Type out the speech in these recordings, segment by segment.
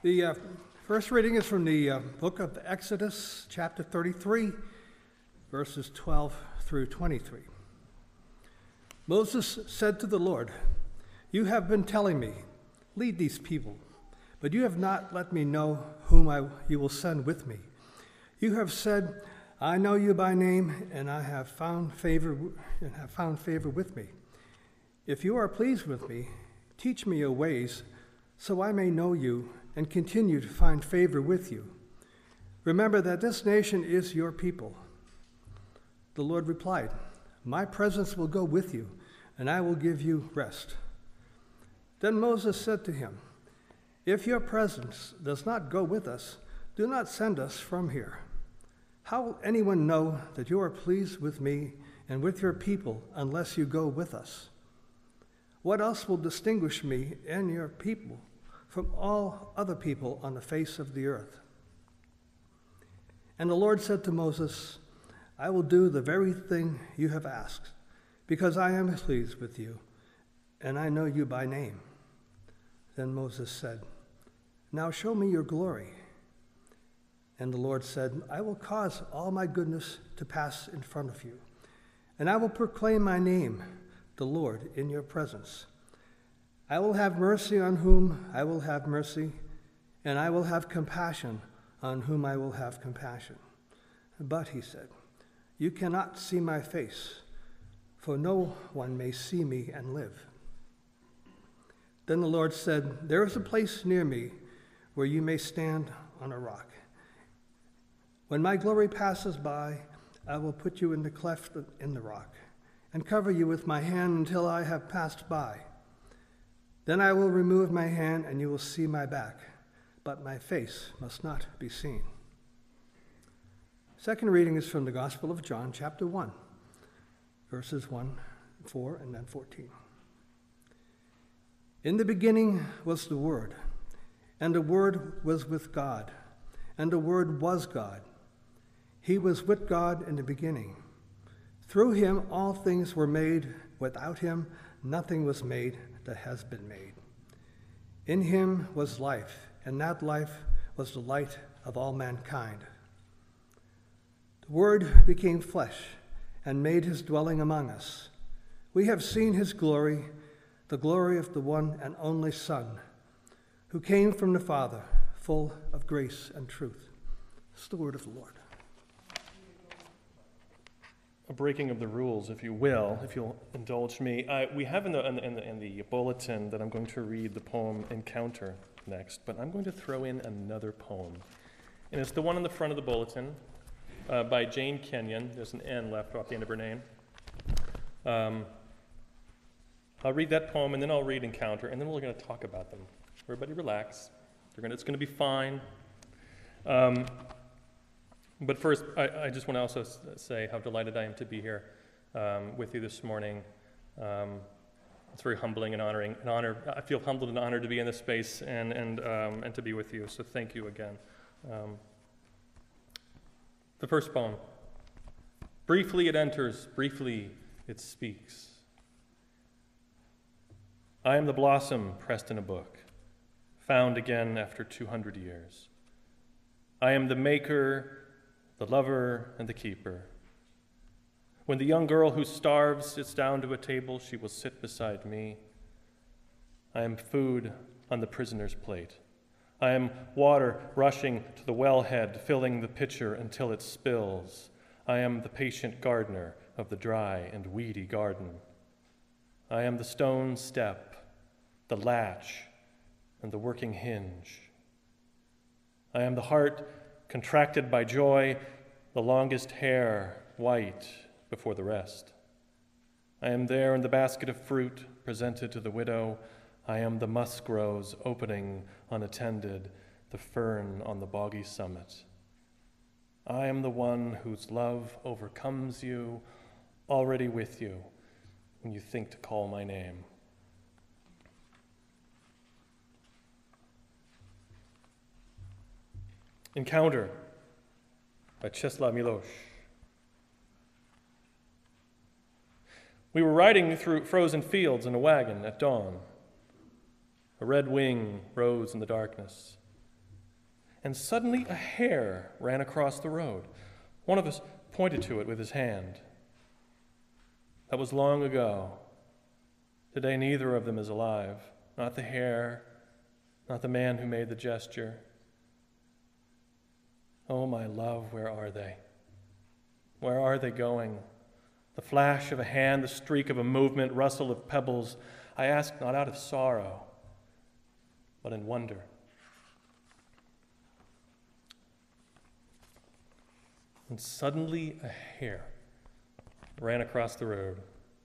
The first reading is from the book of Exodus, chapter 33, verses 12 through 23. Moses said to the Lord, "You have been telling me, lead these people, but you have not let me know whom you will send with me. You have said, I know you by name, and I have found favor with me. If you are pleased with me, teach me your ways, so I may know you and continue to find favor with you. Remember that this nation is your people." The Lord replied, "My presence will go with you, and I will give you rest." Then Moses said to him, "If your presence does not go with us, do not send us from here. How will anyone know that you are pleased with me and with your people unless you go with us? What else will distinguish me and your people from all other people on the face of the earth?" And the Lord said to Moses, "I will do the very thing you have asked, because I am pleased with you, and I know you by name." Then Moses said, "Now show me your glory." And the Lord said, "I will cause all my goodness to pass in front of you, and I will proclaim my name, the Lord, in your presence. I will have mercy on whom I will have mercy, and I will have compassion on whom I will have compassion. But," he said, "you cannot see my face, for no one may see me and live." Then the Lord said, "There is a place near me where you may stand on a rock. When my glory passes by, I will put you in the cleft in the rock and cover you with my hand until I have passed by. Then I will remove my hand and you will see my back, but my face must not be seen." Second reading is from the Gospel of John, chapter 1, verses 1, 4, and then 14. "In the beginning was the Word, and the Word was with God, and the Word was God. He was with God in the beginning. Through him all things were made. Without him nothing was made that has been made. In him was life, and that life was the light of all mankind. The Word became flesh and made his dwelling among us. We have seen his glory, the glory of the one and only Son, who came from the Father, full of grace and truth." It's the word of the Lord. A breaking of the rules, if you will, if you'll indulge me. We have in the bulletin that I'm going to read the poem Encounter next, but I'm going to throw in another poem. And it's the one in the front of the bulletin by Jane Kenyon. There's an N left off the end of her name. I'll read that poem, and then I'll read Encounter, and then we're going to talk about them. Everybody relax. It's going to be fine. But first, I just want to also say how delighted I am to be here with you this morning. It's very humbling and honoring. An honor. I feel humbled and honored to be in this space and to be with you. So thank you again. The first poem. Briefly it enters, briefly it speaks. I am the blossom pressed in a book, found again after 200 years. I am the maker, the lover, and the keeper. When the young girl who starves sits down to a table, she will sit beside me. I am food on the prisoner's plate. I am water rushing to the wellhead, filling the pitcher until it spills. I am the patient gardener of the dry and weedy garden. I am the stone step, the latch, and the working hinge. I am the heart contracted by joy, the longest hair white before the rest. I am there in the basket of fruit presented to the widow. I am the musk rose opening unattended, the fern on the boggy summit. I am the one whose love overcomes you, already with you when you think to call my name. Encounter by Czesław Miłosz. We were riding through frozen fields in a wagon at dawn. A red wing rose in the darkness. and suddenly a hare ran across the road. One of us pointed to it with his hand. That was long ago. Today neither of them is alive. Not the hare, not the man who made the gesture. Oh, my love, where are they? Where are they going? The flash of a hand, the streak of a movement, rustle of pebbles. I ask not out of sorrow, but in wonder. And suddenly a hare ran across the road.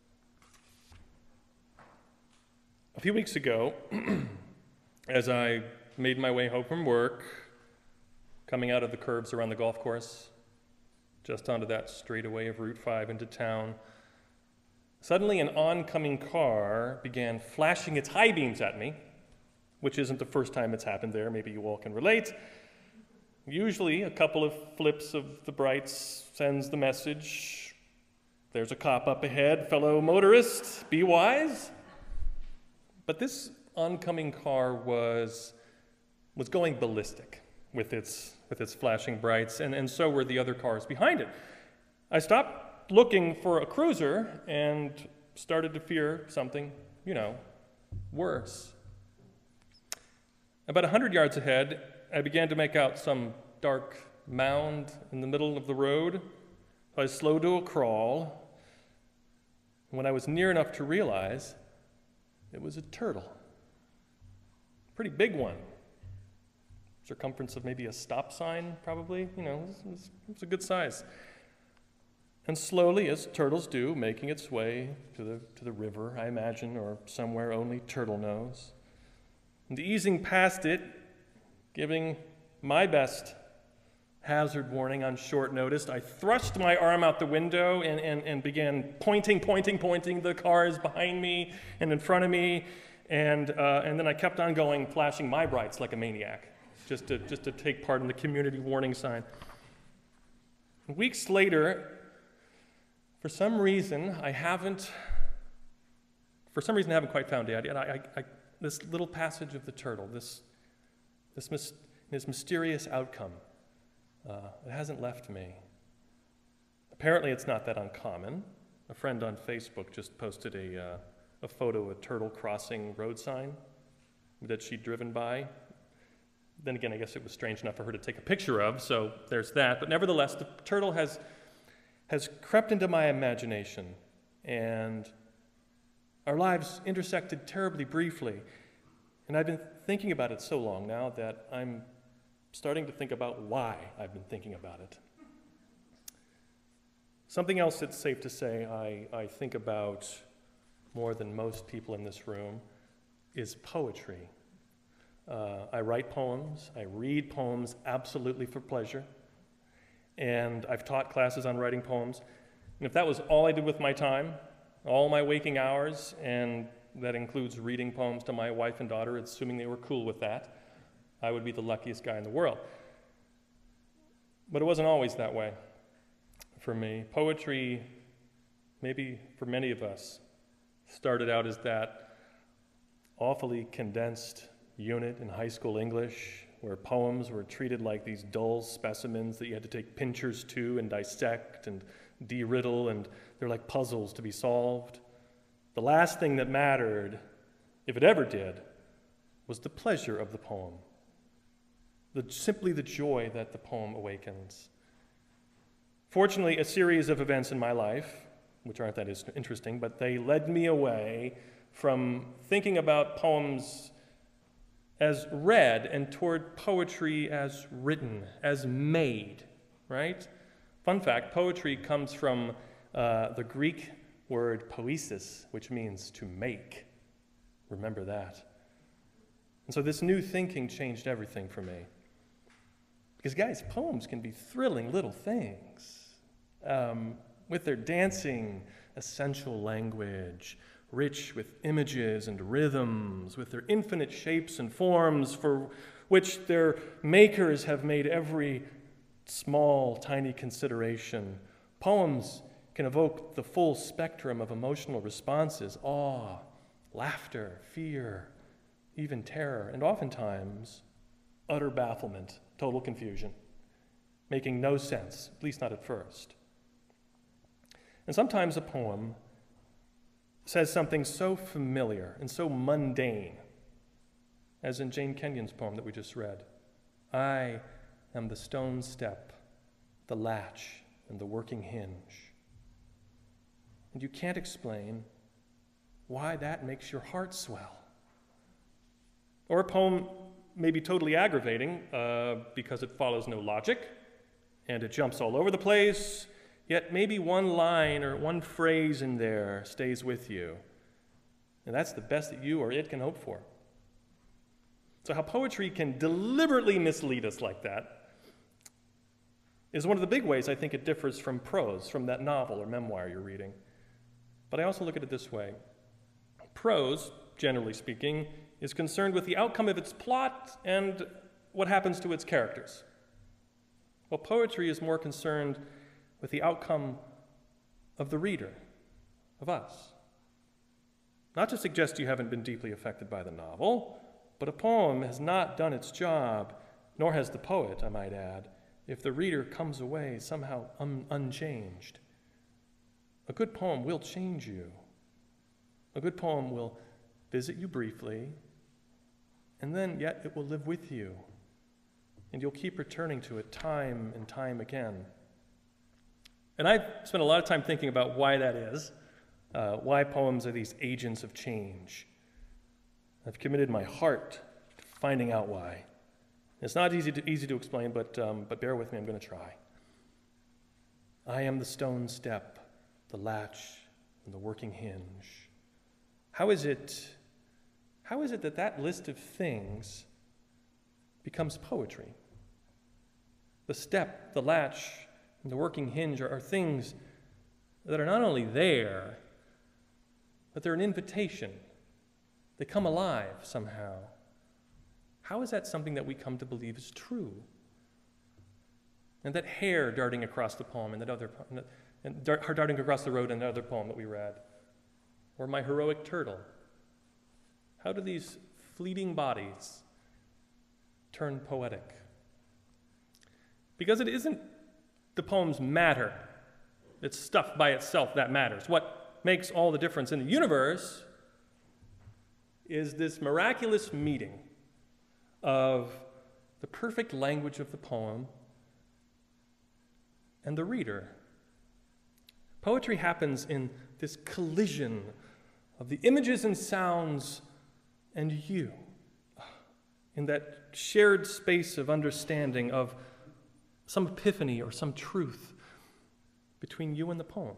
A few weeks ago, as I made my way home from work, coming out of the curves around the golf course, just onto that straightaway of Route 5 into town, suddenly an oncoming car began flashing its high beams at me, which isn't the first time it's happened there. Maybe you all can relate. Usually a couple of flips of the brights sends the message, there's a cop up ahead, fellow motorist, be wise. But this oncoming car was going ballistic with its flashing brights, and so were the other cars behind it. I stopped looking for a cruiser and started to fear something, worse. About 100 yards ahead, I began to make out some dark mound in the middle of the road. I slowed to a crawl. When I was near enough to realize it was a turtle. Pretty big one. Circumference of maybe a stop sign, probably. It was a good size. And slowly, as turtles do, making its way to the river, I imagine, or somewhere only turtle knows. And easing past it, giving my best hazard warning on short notice, I thrust my arm out the window and began pointing the cars behind me and in front of me, and then I kept on going, flashing my brights like a maniac, just to take part in the community warning sign. Weeks later, for some reason I haven't quite found it yet. This little passage of the turtle, this mysterious outcome, it hasn't left me. Apparently it's not that uncommon. A friend on Facebook just posted a photo of a turtle crossing road sign that she'd driven by. Then again, I guess it was strange enough for her to take a picture of, so there's that. But nevertheless, the turtle has crept into my imagination, and our lives intersected terribly briefly. And I've been thinking about it so long now that I'm starting to think about why I've been thinking about it. Something else it's safe to say I think about more than most people in this room is poetry. I write poems. I read poems absolutely for pleasure. And I've taught classes on writing poems. And if that was all I did with my time, all my waking hours, and that includes reading poems to my wife and daughter, assuming they were cool with that, I would be the luckiest guy in the world. But it wasn't always that way for me. Poetry, maybe for many of us, started out as that awfully condensed unit in high school English where poems were treated like these dull specimens that you had to take pinchers to and dissect and de-riddle, and they're like puzzles to be solved. The last thing that mattered, if it ever did, was the pleasure of the poem. Simply the joy that the poem awakens. Fortunately, a series of events in my life, which aren't that interesting, but they led me away from thinking about poems as read and toward poetry as written, as made, right? Fun fact, poetry comes from the Greek word poiesis, which means to make. Remember that. And so this new thinking changed everything for me. Because guys, poems can be thrilling little things. With their dancing, essential language, rich with images and rhythms, with their infinite shapes and forms for which their makers have made every small, tiny consideration. Poems can evoke the full spectrum of emotional responses: awe, laughter, fear, even terror, and oftentimes utter bafflement, total confusion, making no sense, at least not at first. And sometimes a poem says something so familiar and so mundane, as in Jane Kenyon's poem that we just read. I am the stone step, the latch, and the working hinge. And you can't explain why that makes your heart swell. Or a poem may be totally aggravating because it follows no logic and it jumps all over the place, yet maybe one line or one phrase in there stays with you. And that's the best that you or it can hope for. So how poetry can deliberately mislead us like that is one of the big ways I think it differs from prose, from that novel or memoir you're reading. But I also look at it this way. Prose, generally speaking, is concerned with the outcome of its plot and what happens to its characters. While poetry is more concerned with the outcome of the reader, of us. Not to suggest you haven't been deeply affected by the novel, but a poem has not done its job, nor has the poet, I might add, if the reader comes away somehow unchanged. A good poem will change you. A good poem will visit you briefly, and then yet it will live with you, and you'll keep returning to it time and time again. And I've spent a lot of time thinking about why that is, why poems are these agents of change. I've committed my heart to finding out why. It's not easy to explain, but bear with me, I'm going to try. I am the stone step, the latch, and the working hinge. How is it that list of things becomes poetry? The step, the latch, and the working hinge are things that are not only there, but they're an invitation. They come alive somehow. How is that something that we come to believe is true? And that hare darting across the poem and darting across the road in another poem that we read, or my heroic turtle. How do these fleeting bodies turn poetic? Because it isn't the poem's matter, it's stuff by itself that matters. What makes all the difference in the universe is this miraculous meeting of the perfect language of the poem and the reader. Poetry happens in this collision of the images and sounds and you, in that shared space of understanding of some epiphany or some truth between you and the poem.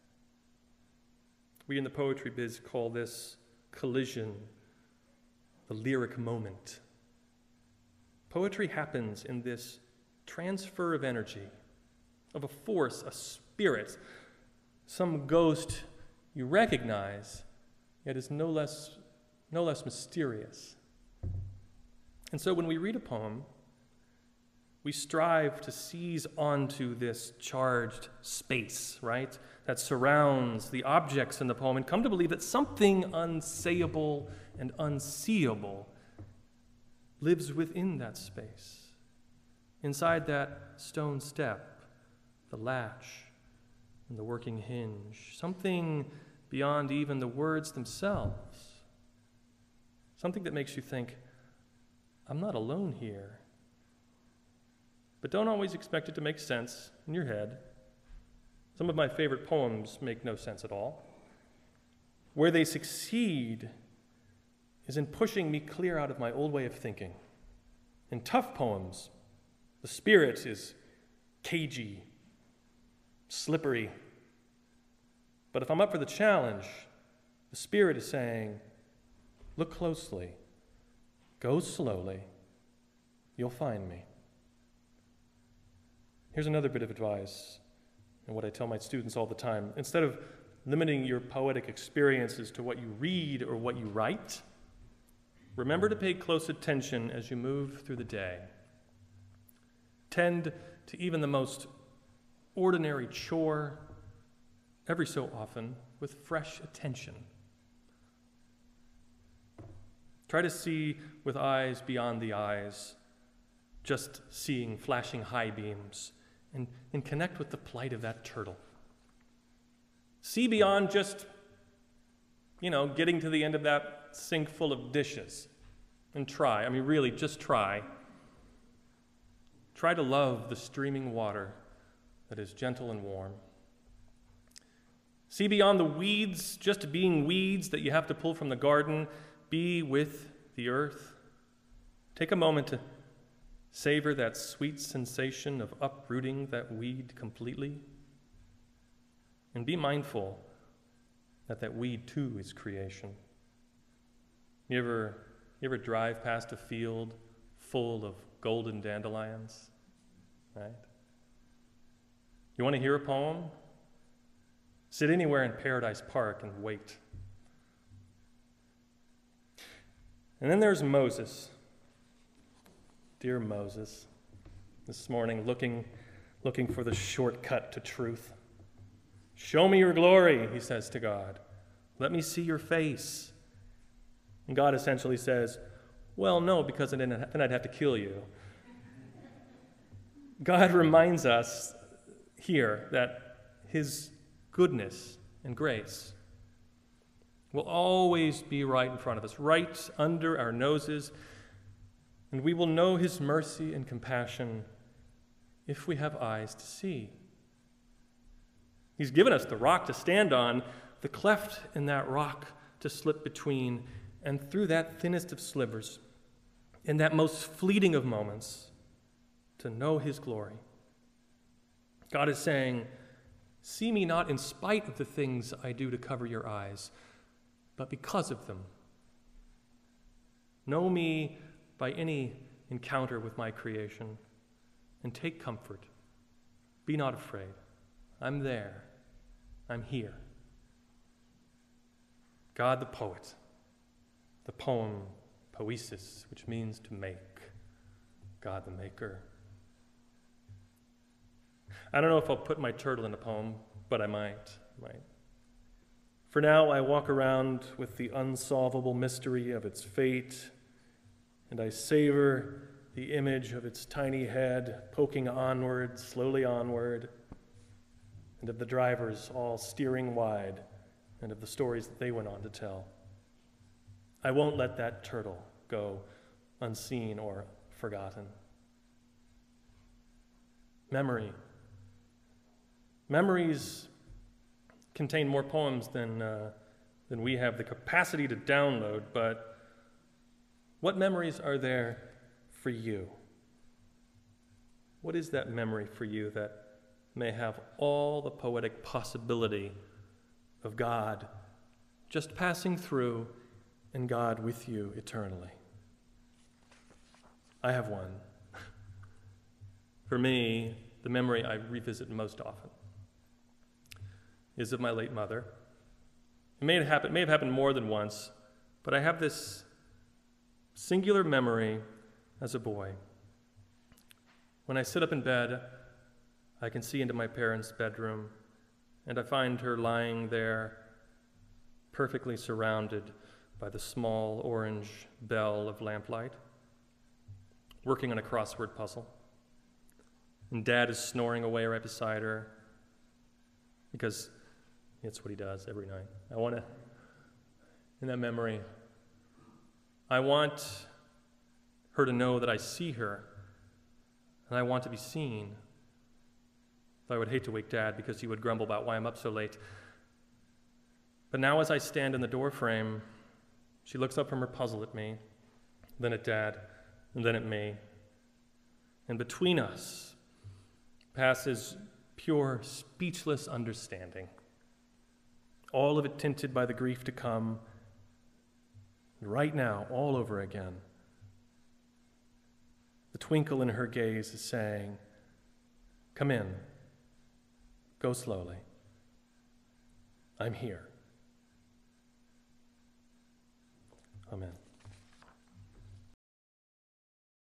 We in the poetry biz call this collision the lyric moment. Poetry happens in this transfer of energy, of a force, a spirit, some ghost you recognize, yet is no less mysterious. And so when we read a poem, we strive to seize onto this charged space, right, that surrounds the objects in the poem and come to believe that something unsayable and unseeable lives within that space, inside that stone step, the latch, and the working hinge, something beyond even the words themselves, something that makes you think, I'm not alone here. But don't always expect it to make sense in your head. Some of my favorite poems make no sense at all. Where they succeed is in pushing me clear out of my old way of thinking. In tough poems, the spirit is cagey, slippery. But if I'm up for the challenge, the spirit is saying, look closely, go slowly, you'll find me. Here's another bit of advice, and what I tell my students all the time. Instead of limiting your poetic experiences to what you read or what you write, remember to pay close attention as you move through the day. Tend to even the most ordinary chore every so often with fresh attention. Try to see with eyes beyond the eyes just seeing flashing high beams, and connect with the plight of that turtle. See beyond just, getting to the end of that sink full of dishes. And try, really, just try. Try to love the streaming water that is gentle and warm. See beyond the weeds, just being weeds that you have to pull from the garden. Be with the earth. Take a moment to savor that sweet sensation of uprooting that weed completely. And be mindful that weed too is creation. You ever drive past a field full of golden dandelions, right? You want to hear a poem? Sit anywhere in Paradise Park and wait. And then there's Moses. Dear Moses, this morning looking for the shortcut to truth. Show me your glory, he says to God. Let me see your face. And God essentially says, well, no, because then I'd have to kill you. God reminds us here that his goodness and grace will always be right in front of us, right under our noses, and we will know his mercy and compassion if we have eyes to see. He's given us the rock to stand on, the cleft in that rock to slip between, and through that thinnest of slivers, in that most fleeting of moments, to know his glory. God is saying, see me not in spite of the things I do to cover your eyes, but because of them. Know me by any encounter with my creation, and take comfort. Be not afraid. I'm there. I'm here. God the poet, the poem poesis, which means to make, God the maker. I don't know if I'll put my turtle in a poem, but I might. For now, I walk around with the unsolvable mystery of its fate, and I savor the image of its tiny head poking onward, slowly onward, and of the drivers all steering wide, and of the stories that they went on to tell. I won't let that turtle go unseen or forgotten. Memories contain more poems than we have the capacity to download, but what memories are there for you? What is that memory for you that may have all the poetic possibility of God just passing through and God with you eternally? I have one. For me, the memory I revisit most often is of my late mother. It may have happened more than once, but I have this singular memory as a boy. When I sit up in bed, I can see into my parents' bedroom, and I find her lying there, perfectly surrounded by the small orange bell of lamplight, working on a crossword puzzle. And Dad is snoring away right beside her, because it's what he does every night. In that memory, I want her to know that I see her, and I want to be seen. Though I would hate to wake Dad because he would grumble about why I'm up so late. But now as I stand in the doorframe, she looks up from her puzzle at me, then at Dad, and then at me. And between us passes pure, speechless understanding, all of it tinted by the grief to come, right now, all over again. The twinkle in her gaze is saying, come in, go slowly. I'm here. Amen.